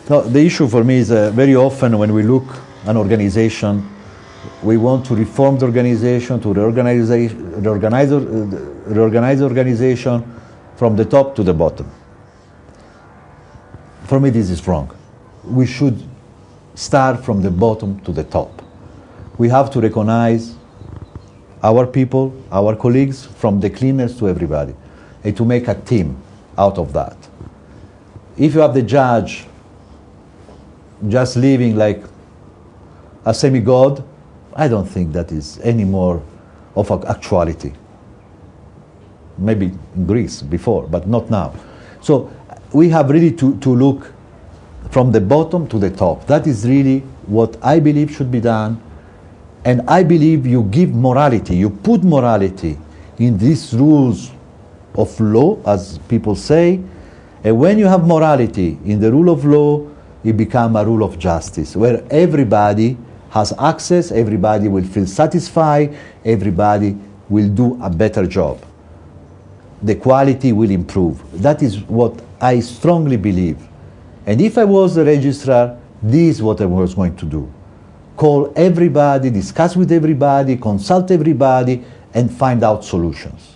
No, the issue for me is very often when we look at an organization, we want to reform the organization, to reorganize the organization from the top to the bottom. For me, this is wrong. We should start from the bottom to the top. We have to recognize our people, our colleagues, from the cleaners to everybody, and to make a team out of that. If you have the judge just living like a semi-god, I don't think that is any more of an actuality. Maybe in Greece before, but not now. So we have really to look from the bottom to the top. That is really what I believe should be done. And I believe you give morality, you put morality in these rules of law, as people say. And when you have morality in the rule of law, it becomes a rule of justice, where everybody has access, everybody will feel satisfied, everybody will do a better job. The quality will improve. That is what I strongly believe. And if I was the registrar, this is what I was going to do. Call everybody, discuss with everybody, consult everybody, and find out solutions.